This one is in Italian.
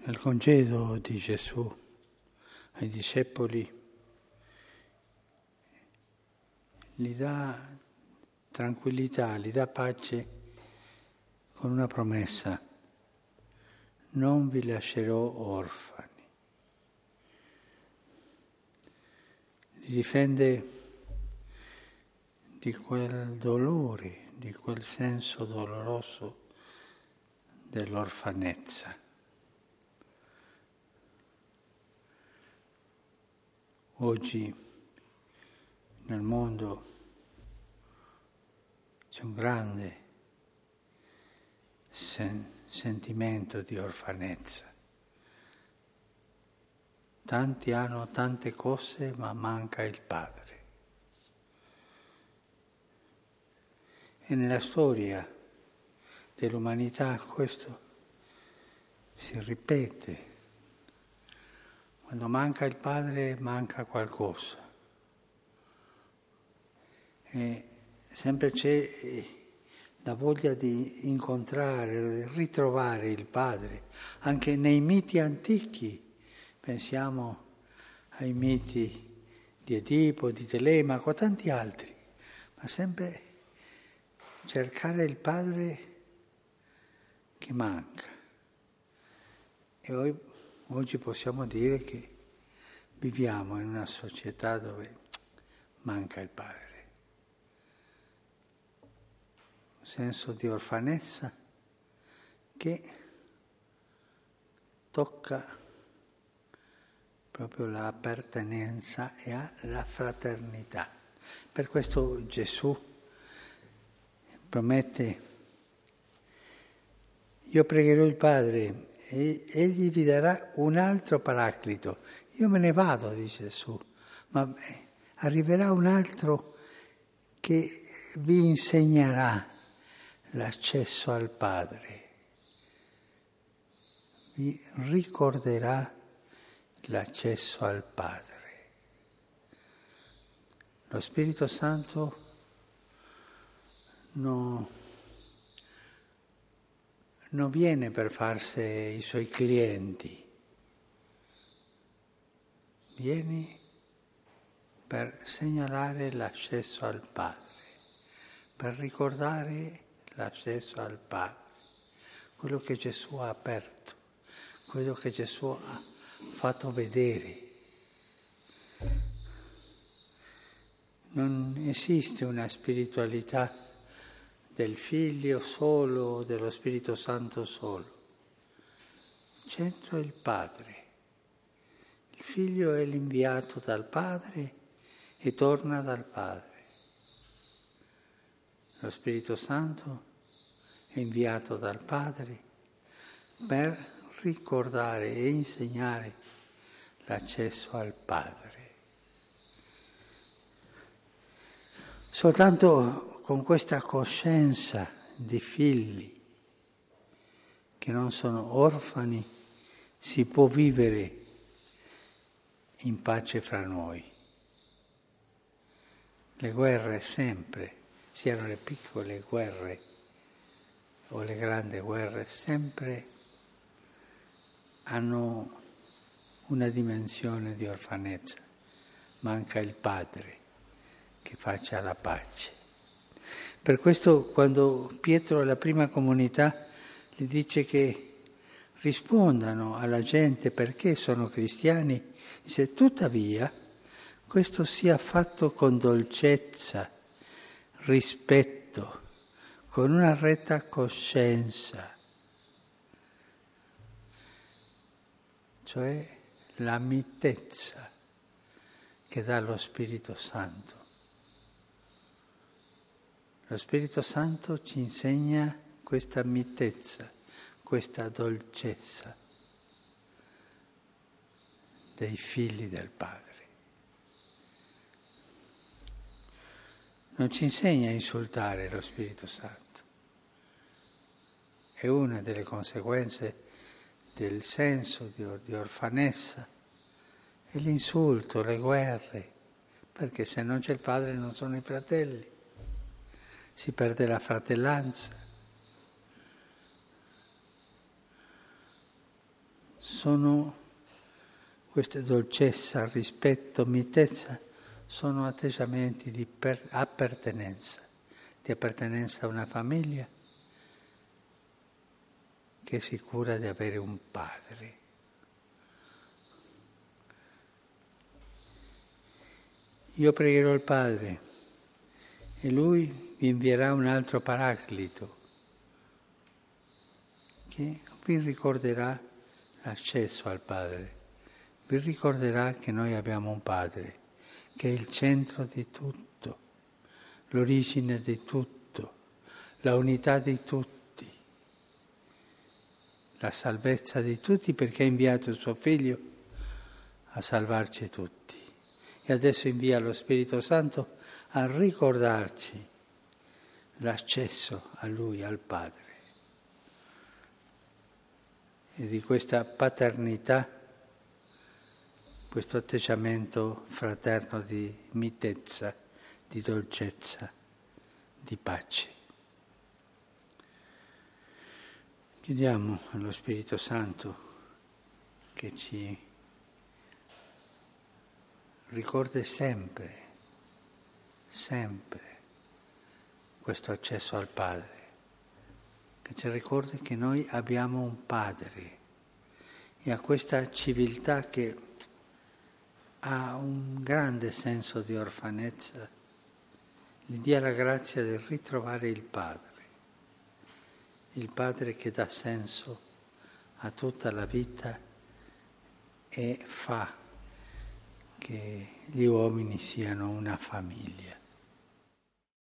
Nel congedo di Gesù ai discepoli gli dà tranquillità, gli dà pace con una promessa: non vi lascerò orfani. Li difende di quel dolore, di quel senso doloroso dell'orfanezza. Oggi nel mondo c'è un grande sentimento di orfanezza. Tanti hanno tante cose, ma manca il padre. E nella storia dell'umanità questo si ripete. Quando manca il padre, manca qualcosa. E sempre c'è la voglia di incontrare, ritrovare il padre. Anche nei miti antichi, pensiamo ai miti di Edipo, di Telemaco, a tanti altri, ma sempre cercare il padre che manca. E oggi possiamo dire che viviamo in una società dove manca il padre. Un senso di orfanezza che tocca proprio l'appartenenza e la fraternità. Per questo Gesù promette: io pregherò il Padre e egli vi darà un altro paraclito. Io me ne vado, dice Gesù, ma arriverà un altro che vi insegnerà l'accesso al Padre, vi ricorderà l'accesso al Padre. Lo Spirito Santo non viene per farsi i suoi clienti, viene per segnalare l'accesso al Padre, per ricordare l'accesso al Padre, quello che Gesù ha aperto, quello che Gesù ha fatto vedere. Non esiste una spiritualità del Figlio solo, dello Spirito Santo solo. Il centro è il Padre. Il Figlio è l'inviato dal Padre e torna dal Padre. Lo Spirito Santo è inviato dal Padre per ricordare e insegnare l'accesso al Padre. Soltanto con questa coscienza di figli che non sono orfani si può vivere in pace fra noi. Le guerre sempre, siano le piccole guerre o le grandi guerre, sempre hanno una dimensione di orfanezza. Manca il padre che faccia la pace. Per questo quando Pietro alla prima comunità gli dice che rispondano alla gente perché sono cristiani, dice: tuttavia questo sia fatto con dolcezza, rispetto, con una retta coscienza, cioè la mitezza che dà lo Spirito Santo. Lo Spirito Santo ci insegna questa mitezza, questa dolcezza dei figli del Padre. Non ci insegna a insultare lo Spirito Santo. È una delle conseguenze del senso di orfanezza, è l'insulto, le guerre, perché se non c'è il Padre non sono i fratelli. Si perde la fratellanza. queste dolcezza, rispetto, mitezza, sono atteggiamenti di appartenenza a una famiglia che si cura di avere un padre. Io pregherò il Padre e Lui vi invierà un altro Paraclito che vi ricorderà l'accesso al Padre, vi ricorderà che noi abbiamo un Padre che è il centro di tutto, l'origine di tutto, la unità di tutti, la salvezza di tutti, perché ha inviato il suo Figlio a salvarci tutti. E adesso invia lo Spirito Santo a ricordarci l'accesso a Lui, al Padre. E di questa paternità, questo atteggiamento fraterno di mitezza, di dolcezza, di pace. Chiediamo allo Spirito Santo che ci ricordi sempre questo accesso al Padre, che ci ricordi che noi abbiamo un Padre e a questa civiltà che ha un grande senso di orfanezza, gli dia la grazia di ritrovare il Padre che dà senso a tutta la vita e fa che gli uomini siano una famiglia.